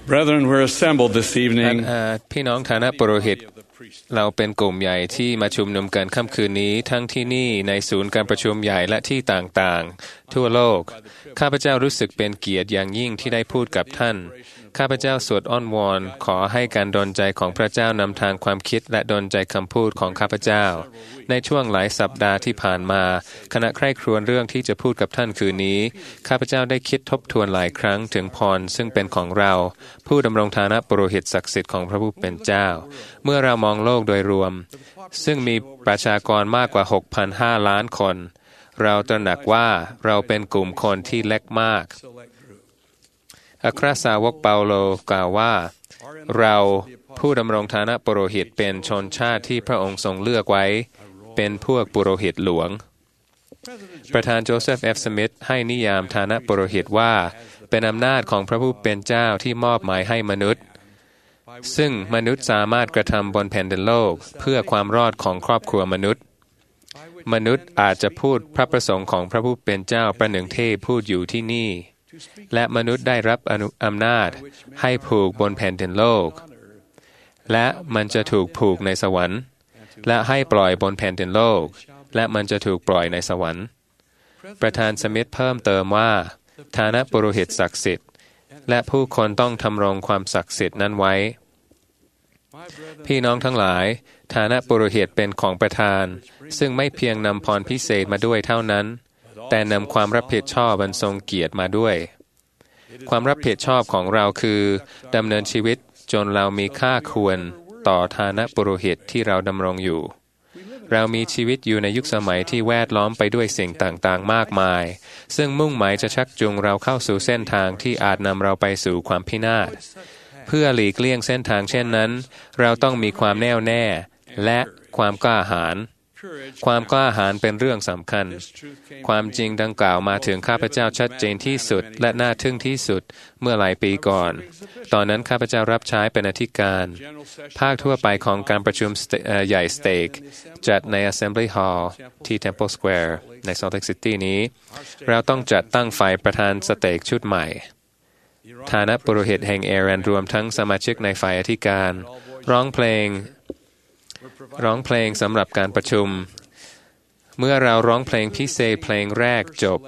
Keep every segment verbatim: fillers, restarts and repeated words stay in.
Brethren, we're assembled this evening. พี่น้องฐานะปุโรหิตเราเป็นกลุ่มใหญ่ที่มาชุมนุมกันค่ำคืนนี้ทั้งที่นี่ในศูนย์การประชุมใหญ่และที่ต่างๆทั่วโลกข้าพเจ้ารู้สึกเป็นเกียรติอย่างยิ่งที่ได้พูดกับท่านข้าพเจ้าสวดอ้อนวอนขอให้การดลใจของพระเจ้านำทางความคิดและดลใจคำพูดของข้าพเจ้าในช่วงหลายสัปดาห์ที่ผ่านมาขณะใคร่ครวญเรื่องที่จะพูดกับท่านคืนนี้ข้าพเจ้าได้คิดทบทวนหลายครั้งถึงพรซึ่งเป็นของเราผู้ดำรงฐานะปุโรหิตศักดิ์สิทธิ์ของพระผู้เป็นเจ้าเมื่อเรามองโลกโดยรวมซึ่งมีประชากรมากกว่า หกพันห้าร้อย ล้านคนเราตระหนักว่าเราเป็นกลุ่มคนที่เล็กมากอัครสาวกเปาโลกล่าวว่าเราผู้ดำรงฐานะปุโรหิตเป็นชนชาติที่พระองค์ทรงเลือกไว้เป็นพวกปุโรหิตหลวงประธานโจเซฟ เอฟ สมิธให้นิยามฐานะปุโรหิตว่าเป็นอำนาจของพระผู้เป็นเจ้าที่มอบหมายให้มนุษย์ซึ่งมนุษย์สามารถกระทำบนแผ่นดินโลกเพื่อความรอดของครอบครัวมนุษย์มนุษย์อาจจะพูดพระประสงค์ของพระผู้เป็นเจ้าประหนึ่งเทพพูดอยู่ที่นี่และมนุษย์ได้รับอำนาจให้ผูกบนแผ่นดินโลกและมันจะถูกผูกในสวรรค์และให้ปล่อยบนแผ่นดินโลกและมันจะถูกปล่อยในสวรรค์ประธานสมิธเพิ่มเติมว่าฐานะปุโรหิตศักดิ์สิทธิ์และผู้คนต้องทำรงความศักดิ์สิทธิ์นั้นไว้พี่น้องทั้งหลายฐานะปุโรหิตเป็นของประธานซึ่งไม่เพียงนำพรพิเศษมาด้วยเท่านั้นแต่นำความรับผิดชอบอันทรงเกียรติมาด้วยความรับผิดชอบของเราคือดำเนินชีวิตจนเรามีค่าควรต่อฐานะปุโรหิตที่เราดำรงอยู่เรามีชีวิตอยู่ในยุคสมัยที่แวดล้อมไปด้วยสิ่งต่างๆมากมายซึ่งมุ่งหมายจะชักจูงเราเข้าสู่เส้นทางที่อาจนำเราไปสู่ความพินาศเพื่อหลีกเลี่ยงเส้นทางเช่นนั้นเราต้องมีความแน่วแน่และความกล้าหาญความกล้าหาญเป็นเรื่องสำคัญความจริงดังกล่าวมาถึงข้าพเจ้าชัดเจนที่สุดและน่าทึ่งที่สุดเมื่อหลายปีก่อนตอนนั้นข้าพเจ้ารับใช้เป็นอธิการภาคทั่วไปของการประชุมใหญ่สเต็กจัดใน Assembly Hall ที่ Temple Square ใน Salt Lake City นี้เราต้องจัดตั้งฝ่ายประธานสเต็กชุดใหม่ฐานะปุโรหิตแห่งเอเรนรวมทั้งสมาชิกในฝ่ายอธิการร้องเพลงร้องเพลงสำหรับการประชุมเมื่อเราร้องเพลงพิเศษเพลงแรกจบ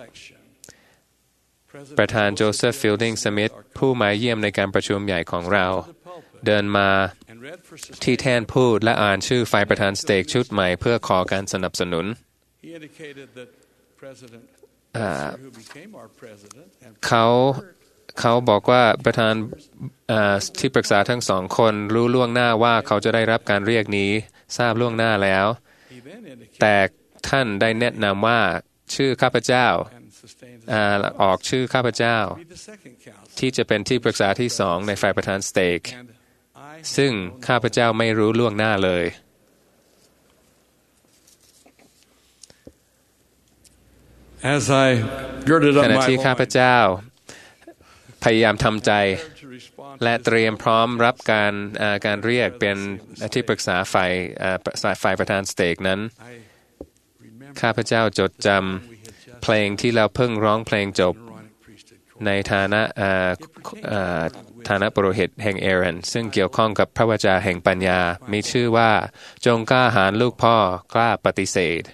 ประธานโจเซฟฟิลดิงสมิธผู้มาเยี่ยมในการประชุมใหญ่ของเราเดินมาที่แท่นพูดและอ่านชื่อฝ่ายประธานสเต็กชุดใหม่เพื่อขอการสนับสนุนเขาเขาบอกว่าประธานที่ปรึกษาทั้งสองคนรู้ล่วงหน้าว่าเขาจะได้รับการเรียกนี้ทราบล่วงหน้าแล้วแต่ท่านได้แนะนำว่าชื่อข้าพเจ้าออกชื่อข้าพเจ้าที่จะเป็นที่ปรึกษาที่สองในฝ่ายประธานสเต็กซึ่งข้าพเจ้าไม่รู้ล่วงหน้าเลยขณะที่ข้าพเจ้าพยายามทำใจและเตรียมพร้อมรับการการเรียกเป็นที่ปรึกษาฝ่ายฝ่ายประธานสเต็กนั้นข้าพเจ้าจดจำเพลงที่เราเพิ่งร้องเพลงจบในฐานะฐานะปุโรหิตแห่งเอเรนซึ่งเกี่ยวข้องกับพระวจาแห่งปัญญามีชื่อว่าจงกล้าหาญลูกพ่อกล้าปฏิเสธ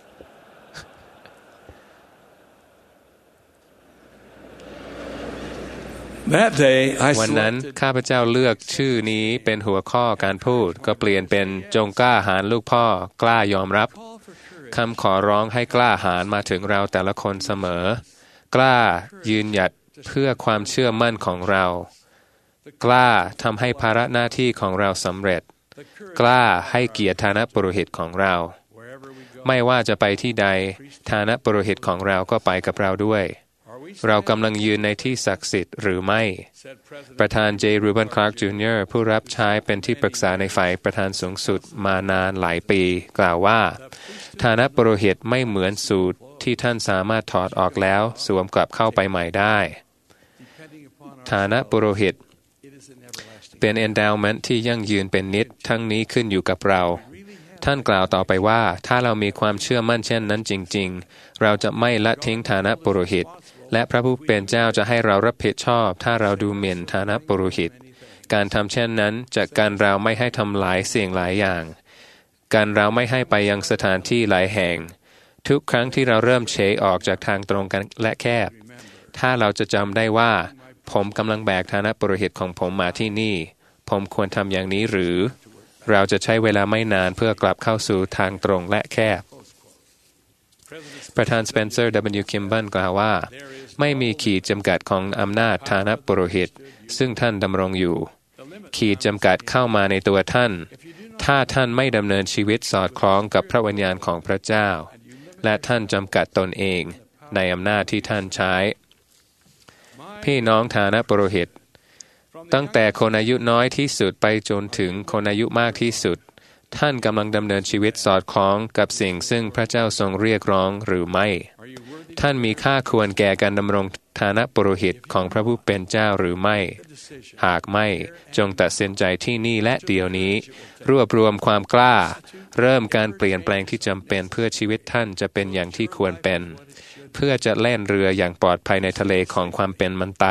วันนั้นข้าพเจ้าเลือกชื่อนี้เป็นหัวข้อการพูดก็เปลี่ยนเป็นจงกล้าหาญลูกพ่อกล้ายอมรับคำขอร้องให้กล้าหาญมาถึงเราแต่ละคนเสมอกล้ายืนหยัดเพื่อความเชื่อมั่นของเรากล้าทำให้ภาระหน้าที่ของเราสำเร็จกล้าให้เกียรติฐานะปุโรหิตของเราไม่ว่าจะไปที่ใดฐานะปุโรหิตของเราก็ไปกับเราด้วยเรากำลังยืนในที่ศักดิ์สิทธิ์หรือไม่ประธานเจรูบันคลาร์กจูเนียร์ผู้รับใช้เป็นที่ปรึกษาในฝ่ายประธานสูงสุดมานานหลายปีกล่าวว่าฐานะปุโรหิตไม่เหมือนสูตรที่ท่านสามารถถอดออกแล้วสวมกลับเข้าไปใหม่ได้ฐานะปุโรหิตเป็น endowment ที่ยั่งยืนเป็นนิจทั้งนี้ขึ้นอยู่กับเราท่านกล่าวต่อไปว่าถ้าเรามีความเชื่อมั่นเช่นนั้นจริงๆเราจะไม่ละทิ้งฐานะปุโรหิตและพระผู้เป็นเจ้าจะให้เรารับผิดชอบถ้าเราดูหมิ่นฐานะปุโรหิตการทำเช่นนั้นจะกันเราไม่ให้ทำหลายสิ่งหลายอย่างกันเราไม่ให้ไปยังสถานที่หลายแห่งทุกครั้งที่เราเริ่มเฉยออกจากทางตรงกันและแคบถ้าเราจะจำได้ว่าผมกำลังแบกฐานะปุโรหิตของผมมาที่นี่ผมควรทำอย่างนี้หรือเราจะใช้เวลาไม่นานเพื่อกลับเข้าสู่ทางตรงและแคบประธานสเปนเซอร์ ดับเบิลยู คิมเบิลกล่าวว่าไม่มีขีดจำกัดของอำนาจฐานะปุโรหิตซึ่งท่านดำรงอยู่ขีดจำกัดเข้ามาในตัวท่านถ้าท่านไม่ดำเนินชีวิตสอดคล้องกับพระวิญญาณของพระเจ้าและท่านจำกัดตนเองในอำนาจที่ท่านใช้พี่น้องฐานะปุโรหิตตั้งแต่คนอายุน้อยที่สุดไปจนถึงคนอายุมากที่สุดท่านกำลังดำเนินชีวิตสอดคล้องกับสิ่งซึ่งพระเจ้าทรงเรียกร้องหรือไม่ท่านมีค่าควรแก่การดำรงฐานะปุโรหิตของพระผู้เป็นเจ้าหรือไม่หากไม่จงตัดสินใจที่นี่และเดี๋ยวนี้รวบรวมความกล้าเริ่มการเปลี่ยนแปลงที่จำเป็นเพื่อชีวิตท่านจะเป็นอย่างที่ควรเป็นเพื่อจะแล่นเรืออย่างปลอดภัยในทะเลของความเป็นมันไต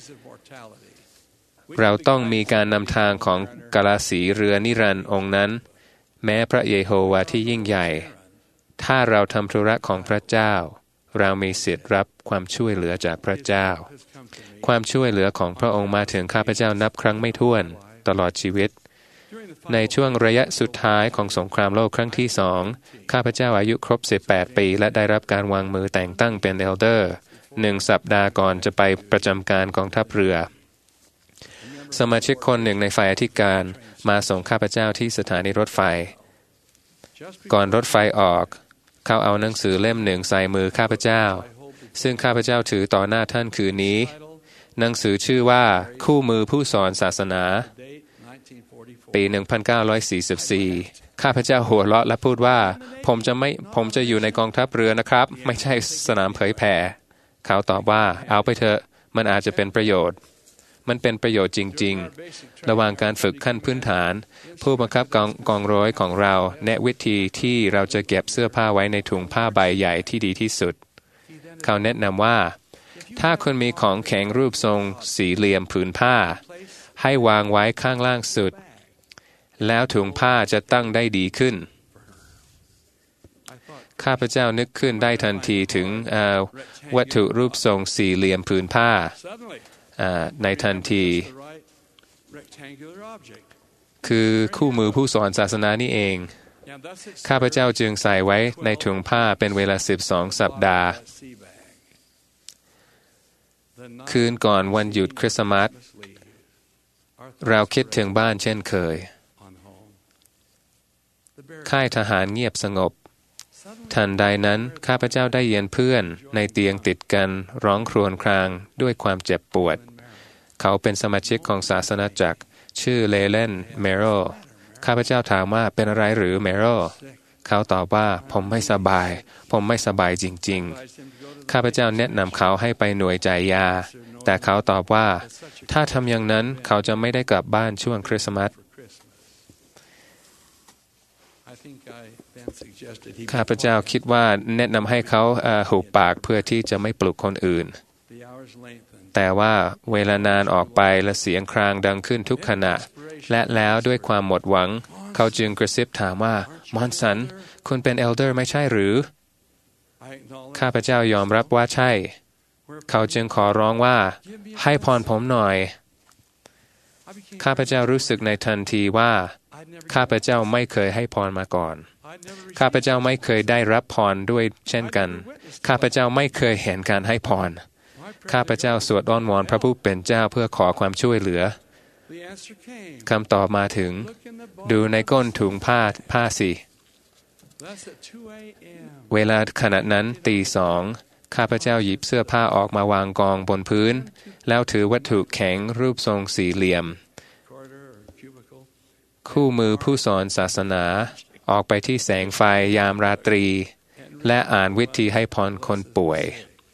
เราต้องมีการนำทางของกาลาสีเรือนิรันดร์องค์นั้นแม้พระเยโฮวาที่ยิ่งใหญ่ถ้าเราทำธุระของพระเจ้าเรามีสิทธิ์รับความช่วยเหลือจากพระเจ้าความช่วยเหลือของพระองค์มาถึงข้าพเจ้านับครั้งไม่ถ้วนตลอดชีวิตในช่วงระยะสุดท้ายของสงครามโลกครั้งที่สองข้าพเจ้าอายุครบสิบแปดปีและได้รับการวางมือแต่งตั้งเป็นเอลเดอร์หนึ่งสัปดาห์ก่อนจะไปประจำการกองทัพเรือสมาชิกคนหนึ่งในฝ่ายอธิการมาส่งข้าพเจ้าที่สถานีรถไฟก่อนรถไฟออกเขาเอาหนังสือเล่มหนึ่งใส่มือข้าพเจ้าซึ่งข้าพเจ้าถือต่อหน้าท่านคืนนี้หนังสือชื่อว่าคู่มือผู้สอนศาสนาปีหนึ่งพันเก้าร้อยสี่สิบสี่ข้าพเจ้าหัวเราะและพูดว่าผมจะไม่ผมจะอยู่ในกองทัพเรือนะครับไม่ใช่สนามเผยแผ่เขาตอบว่าเอาไปเถอะมันอาจจะเป็นประโยชน์มันเป็นประโยชน์จริงๆระหว่างการฝึกขั้นพื้นฐานผู้บังคับกองกองร้อยของเราแนะวิธีที่เราจะเก็บเสื้อผ้าไว้ในถุงผ้าใบใหญ่ที่ดีที่สุดเขาแนะนำว่าถ้าคุณมีของแข็งรูปทรงสี่เหลี่ยมผืนผ้าให้วางไว้ข้างล่างสุดแล้วถุงผ้าจะตั้งได้ดีขึ้นข้าพเจ้านึกขึ้นได้ทันทีถึงวัตถุรูปทรงสี่เหลี่ยมผืนผ้าในทันทีคือคู่มือผู้สอนศาสนานี่เองข้าพเจ้าจึงใส่ไว้ในถุงผ้าเป็นเวลาสิบสองสัปดาห์คืนก่อนวันหยุดคริสต์มาสเราคิดถึงบ้านเช่นเคยค่ายทหารเงียบสงบทันใดนั้นข้าพเจ้าได้ยินเพื่อนในเตียงติดกันร้องครวญครางด้วยความเจ็บปวดเขาเป็นสมาชิกของศาสนาจักรชื่อเลเลนเมโรข้าพเจ้าถามว่าเป็นอะไรหรือเมโรเขาตอบว่าผมไม่สบายผมไม่สบายจริงๆข้าพเจ้าแนะนำเขาให้ไปหน่วยจ่ายยาแต่เขาตอบว่าถ้าทำอย่างนั้นเขาจะไม่ได้กลับบ้านช่วงคริสต์มาสข้าพเจ้าคิดว่าแนะนำให้เขาหุบปากเพื่อที่จะไม่ปลุกคนอื่นแต่ว่าเวลานานออกไปและเสียงครางดังขึ้นทุกขณะและแล้วด้วยความหมดหวังเขาจึงกระซิบถามว่ามอนสันคุณเป็นเอลเดอร์ไม่ใช่หรือข้าพเจ้ายอมรับว่าใช่เขาจึงขอร้องว่าให้พรผมหน่อยข้าพเจ้ารู้สึกในทันทีว่าข้าพเจ้าไม่เคยให้พรมาก่อนข้าพเจ้าไม่เคยได้รับพรด้วยเช่นกันข้าพเจ้าไม่เคยเห็นการให้พรข้าพเจ้าสวดอ้อนวอนพระผู้เป็นเจ้าเพื่อขอความช่วยเหลือคำตอบมาถึงดูในก้นถุงผ้าผ้าสิเวลาขณะนั้นตีสองข้าพเจ้าหยิบเสื้อผ้าออกมาวางกองบนพื้นแล้วถือวัตถุแข็งรูปทรงสี่เหลี่ยมคู่มือผู้สอนศาสนาออกไปที่แสงไฟยามราตรีและอ่านวิธีให้พรคนป่วย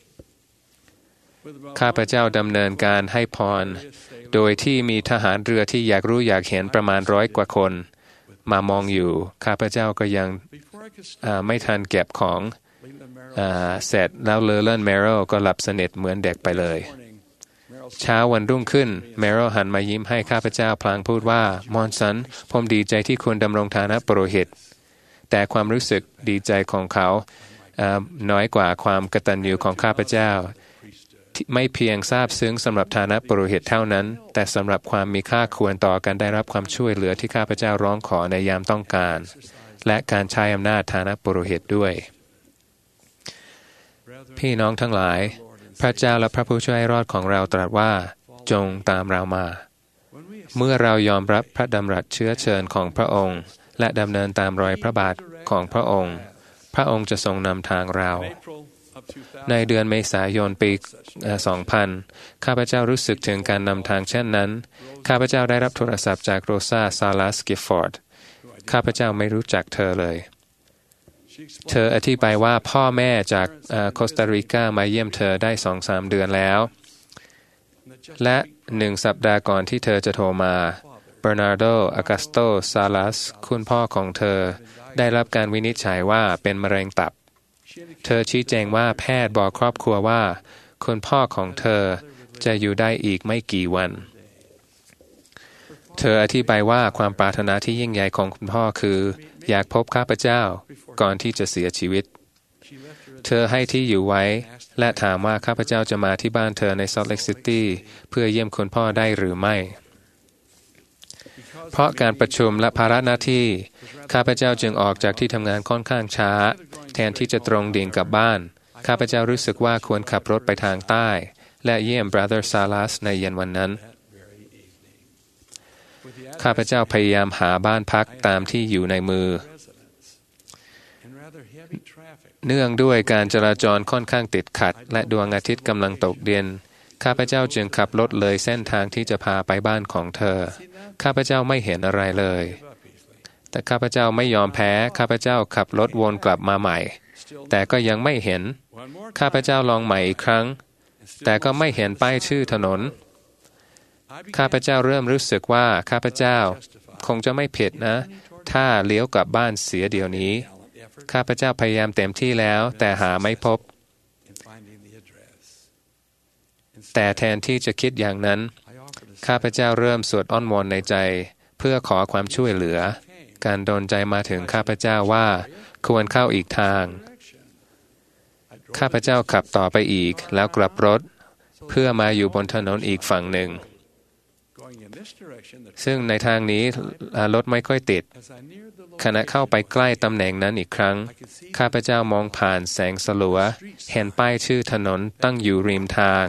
ข้าพเจ้าดำเนินการให้พรโดยที่มีทหารเรือที่อยากรู้อยากเห็นประมาณร้อยกว่าคนมามองอยู่ข้าพเจ้าก็ยังไม่ทันเก็บของเสร็จแล้วเลเลนเมโรก็หลับสนิทเหมือนเด็กไปเลยเช้าวันรุ่งขึ้นเมโรหันมายิ้มให้ข้าพเจ้าพลางพูดว่ามอนสันผมดีใจที่คุณดำรงฐานะปุโรหิตแต่ความรู้สึกดีใจของเขาน้อยกว่าความกตัญญูของข้าพเจ้าไม่เพียงซาบซึ้งสำหรับฐานะปุโรหิตเท่านั้นแต่สำหรับความมีค่าควรต่อการได้รับความช่วยเหลือที่ข้าพเจ้าร้องขอในยามต้องการและการใช้อำนาจฐานะปุโรหิตด้วยพี่น้องทั้งหลายพระเจ้าและพระผู้ช่วยให้รอดของเราตรัสว่าจงตามเรามาเมื่อเรายอมรับพระดำรัสเชื้อเชิญของพระองค์และดำเนินตามรอยพระบาทของพระองค์พระองค์จะทรงนำทางเราในเดือนเมษายนปี สองพัน ข้าพเจ้ารู้สึกถึงการนำทางเช่นนั้นข้าพเจ้าได้รับโทรศัพท์จากโรซาซาลัสกิฟฟอร์ดข้าพเจ้าไม่รู้จักเธอเลยเธออธิบายว่าพ่อแม่จากโคสตาริกามาเยี่ยมเธอได้ สองถึงสาม เดือนแล้วและหนึ่งสัปดาห์ก่อนที่เธอจะโทรมาเบอร์นาร์โดอากัสโตซาลัสคุณพ่อของเธอได้รับการวินิจฉัยว่าเป็นมะเร็งตับเธอชี้แจงว่าแพทย์บอกครอบครัวว่าคุณพ่อของเธอจะอยู่ได้อีกไม่กี่วันเธออธิบายว่าความปรารถนาที่ยิ่งใหญ่ของคุณพ่อคืออยากพบข้าพเจ้าก่อนที่จะเสียชีวิตเธอให้ที่อยู่ไว้และถามว่าข้าพเจ้าจะมาที่บ้านเธอในซอลต์เลคซิตี้เพื่อเยี่ยมคุณพ่อได้หรือไม่เพราะการประชุมและภาระหน้าที่ข้าพเจ้าจึงออกจากที่ทำงานค่อนข้างช้าแทนที่จะตรงดิ่งกลับบ้านข้าพเจ้ารู้สึกว่าควรขับรถไปทางใต้และเยี่ยม Brother Salas ในเย็นวันนั้นข้าพเจ้าพยายามหาบ้านพักตามที่อยู่ในมือเนื่องด้วยการจราจรค่อนข้างติดขัดและดวงอาทิตย์กำลังตกดินข้าพเจ้าจึงขับรถเลยเส้นทางที่จะพาไปบ้านของเธอข้าพเจ้าไม่เห็นอะไรเลยแต่ข้าพเจ้าไม่ยอมแพ้ข้าพเจ้าขับรถวนกลับมาใหม่แต่ก็ยังไม่เห็นข้าพเจ้าลองใหม่อีกครั้งแต่ก็ไม่เห็นป้ายชื่อถนนข้าพเจ้าเริ่มรู้สึกว่าข้าพเจ้าคงจะไม่ผิดนะถ้าเลี้ยวกลับบ้านเสียเดี๋ยวนี้ข้าพเจ้าพยายามเต็มที่แล้วแต่หาไม่พบแต่แทนที่จะคิดอย่างนั้นข้าพเจ้าเริ่มสวดอ้อนวอนในใจเพื่อขอความช่วยเหลือการดลใจมาถึงข้าพเจ้าว่าควรเข้าอีกทางข้าพเจ้าขับต่อไปอีกแล้วกลับรถเพื่อมาอยู่บนถนนอีกฝั่งหนึ่งซึ่งในทางนี้รถไม่ค่อยติดขณะเข้าไปใกล้ตำแหน่งนั้นอีกครั้งข้าพเจ้ามองผ่านแสงสลัวเห็นป้ายชื่อถนนตั้งอยู่ริมทาง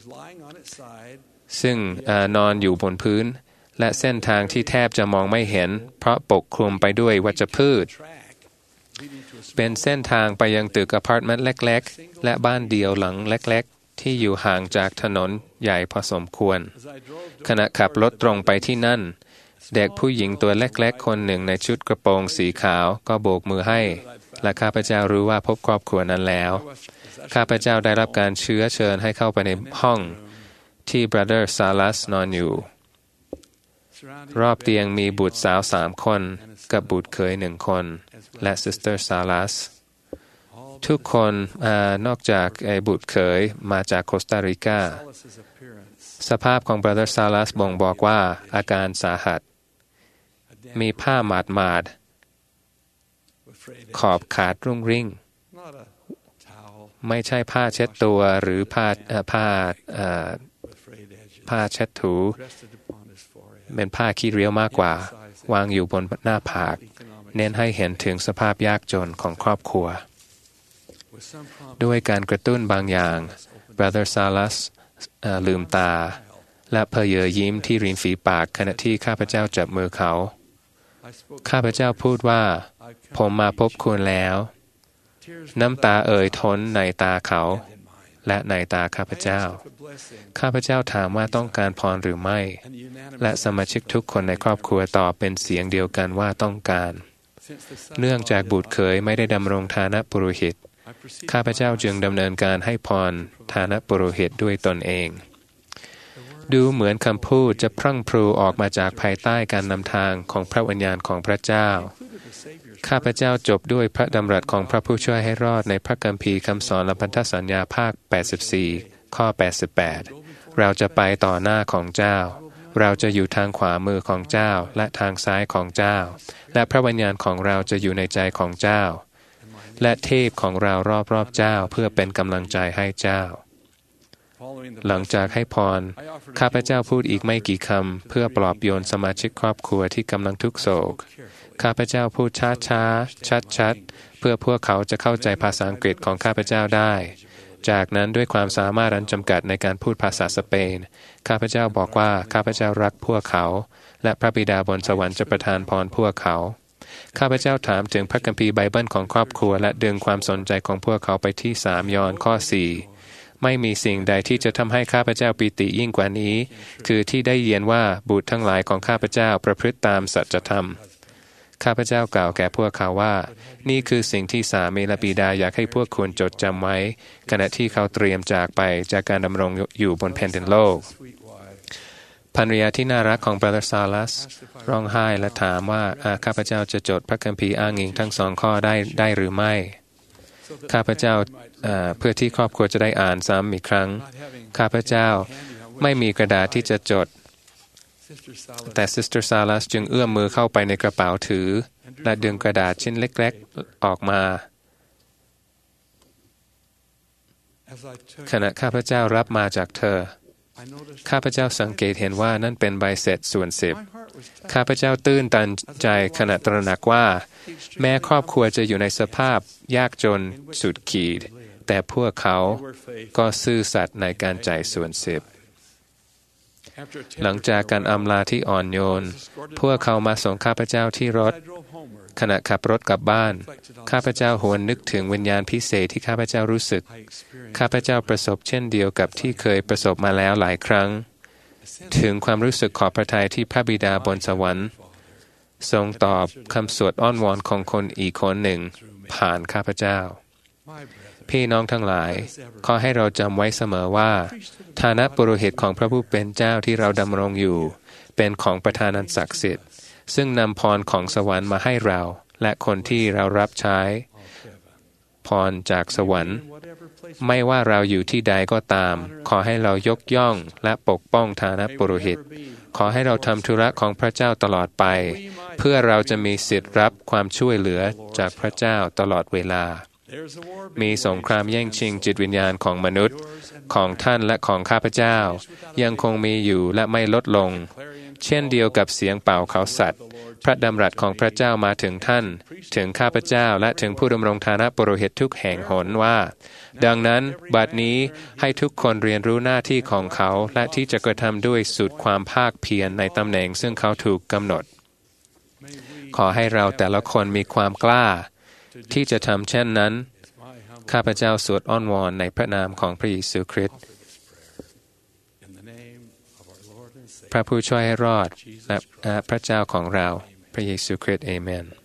ซึ่งนอนอยู่บนพื้นและเส้นทางที่แทบจะมองไม่เห็นเพราะปกคลุมไปด้วยวัชพืชเป็นเส้นทางไปยังตึกอพาร์ตเมนต์เล็กๆและบ้านเดี่ยวหลังเล็กๆที่อยู่ห่างจากถนนใหญ่พอสมควรขณะขับรถตรงไปที่นั่นเด็กผู้หญิงตัวเล็กๆคนหนึ่งในชุดกระโปรงสีขาวก็โบกมือให้และข้าพเจ้ารู้ว่าพบครอบครัวนั้นแล้วข้าพเจ้าได้รับการเชื้อเชิญให้เข้าไปในห้องที่ Brother Salas นอนอยู่รอบเตียงมีบุตรสาวสามคนกับบุตรเขยหนึ่งคนและ Sister Salas ทุกคนนอกจากไอ้บุตรเขยมาจากโคสตาริกาสภาพของ Brother Salas บ่งบอกว่าอาการสาหัสมีผ้าหมาดหมาดขอบขาดรุ่งริ่งไม่ใช่ผ้าเช็ดตัวหรือผ้าผ้าผ้าเช็ดถูเป็นผ้าขี้เรียวมากกว่าวางอยู่บนหน้าผากเน้นให้เห็นถึงสภาพยากจนของครอบครัวด้วยการกระตุ้นบางอย่าง Brother Salas ลืมตาและเพเยอยิ้มที่ริมฝีปากขณะที่ข้าพเจ้าจับมือเขาข้าพเจ้าพูดว่าผมมาพบคุณแล้วน้ำตาเอ่ยท้นในตาเขาและในตาข้าพเจ้าข้าพเจ้าถามว่าต้องการพรหรือไม่และสมาชิกทุกคนในครอบครัวตอบเป็นเสียงเดียวกันว่าต้องการเนื่องจากบุตรเขยไม่ได้ดำรงฐานะปุโรหิตข้าพเจ้าจึงดำเนินการให้พรฐานะปุโรหิตด้วยตนเองดูเหมือนคำพูดจะพรั่งพรูออกมาจากภายใต้การนำทางของพระวิญญาณของพระเจ้าข้าพเจ้าจบด้วยพระดำรัสของพระผู้ช่วยให้รอดในพระคัมภีร์คำสอนและพันธสัญญาภาคแปดสิบสี่ข้อแปดสิบแปดเราจะไปต่อหน้าของเจ้าเราจะอยู่ทางขวามือของเจ้าและทางซ้ายของเจ้าและพระวิญญาณของเราจะอยู่ในใจของเจ้าและเทพของเรารอบๆเจ้าเพื่อเป็นกำลังใจให้เจ้าหลังจากให้พรข้าพเจ้าพูดอีกไม่กี่คำเพื่อปลอบโยนสมาชิกครอบครัวที่กำลังทุกโศกข้าพเจ้าพูดช้าๆชัดๆเพื่อพวกเขาจะเข้าใจภาษาอังกฤษของข้าพเจ้าได้จากนั้นด้วยความสามารถอันจำกัดในการพูดภาษาสเปนข้าพเจ้าบอกว่าข้าพเจ้ารักพวกเขาและพระบิดาบนสวรรค์จะประทานพรพวกเขาข้าพเจ้าถามถึงพระคัมภีร์ไบเบิลของครอบครัวและดึงความสนใจของพวกเขาไปที่สามยอห์นข้อสี่ไม่มีสิ่งใดที่จะทำให้ข้าพเจ้าปิติยิ่งกว่านี้คือที่ได้ยินว่าบุตรทั้งหลายของข้าพเจ้าประพฤติตามสัจธรรมข้าพเจ้ากล่าวแก่พวกเขาว่านี่คือสิ่งที่สามีและบิดาอยากให้พวกคุณจดจำไว้ขณะที่เขาเตรียมจากไปจากการดำรงอยู่บนแผ่นดินโลกภรรยาที่น่ารักของบราเธอร์ซาลัสร้องไห้และถามว่าข้าพเจ้าจะจดพระคัมภีร์อ้างอิงทั้งสองข้อได้ได้หรือไม่ข้าพเจ้าเพื่อที่ครอบครัวจะได้อ่านซ้ำอีกครั้งข้าพเจ้าไม่มีกระดาษที่จะจดแต่ซิสเตอร์ซาลัสจึงเอื้อมมือเข้าไปในกระเป๋าถือและดึงกระดาษชิ้นเล็กๆออกมาขณะข้าพเจ้ารับมาจากเธอข้าพเจ้าสังเกตเห็นว่านั่นเป็นใบเสร็จส่วนสิบข้าพเจ้าตื้นตันใจขณะตระหนักว่าแม้ครอบครัวจะอยู่ในสภาพยากจนสุดขีดแต่พวกเขาก็ซื่อสัตย์ในการจ่ายส่วนสิบหลังจากการอำลาที่อ่อนโยนพวกเขามาส่งข้าพเจ้าที่รถขณะขับรถกลับบ้านข้าพเจ้าหวนนึกถึงวิญญาณพิเศษที่ข้าพเจ้ารู้สึกข้าพเจ้าประสบเช่นเดียวกับที่เคยประสบมาแล้วหลายครั้งถึงความรู้สึกขอบพระทัยที่พระบิดาบนสวรรค์ทรงตอบคำสวดอ้อนวอนของคนอีกคนหนึ่งผ่านข้าพเจ้าพี่น้องทั้งหลายขอให้เราจำไว้เสมอว่าฐานะปุโรหิตของพระผู้เป็นเจ้าที่เราดำรงอยู่เป็นของประธานันศักดิ์สิทธิ์ซึ่งนำพรของสวรรค์มาให้เราและคนที่เรารับใช้พรจากสวรรค์ไม่ว่าเราอยู่ที่ใดก็ตามขอให้เรายกย่องและปกป้องฐานะปุโรหิตขอให้เราทำธุระของพระเจ้าตลอดไปเพื่อเราจะมีสิทธิ์รับความช่วยเหลือจากพระเจ้าตลอดเวลามีสงครามแย่งชิงจิตวิญญาณของมนุษย์ของท่านและของข้าพเจ้ายังคงมีอยู่และไม่ลดลงเช่นเดียวกับเสียงเป่าเขาสัตว์พระดำรัสของพระเจ้ามาถึงท่านถึงข้าพเจ้าและถึงผู้ดำรงฐานะปุโรหิตทุกแห่งหนว่าดังนั้นบัดนี้ให้ทุกคนเรียนรู้หน้าที่ของเขาและที่จะกระทำด้วยสุดความภาคเพียรในตำแหน่งซึ่งเขาถูกกำหนดขอให้เราแต่ละคนมีความกล้าที่จะทำเช่นนั้นข้าพเจ้าสวดอ้อนวอนในพระนามของพระเยซูคริสต์พระผู้ช่วยให้รอดและพระเจ้าของเราพระเยซูคริสต์เอเมน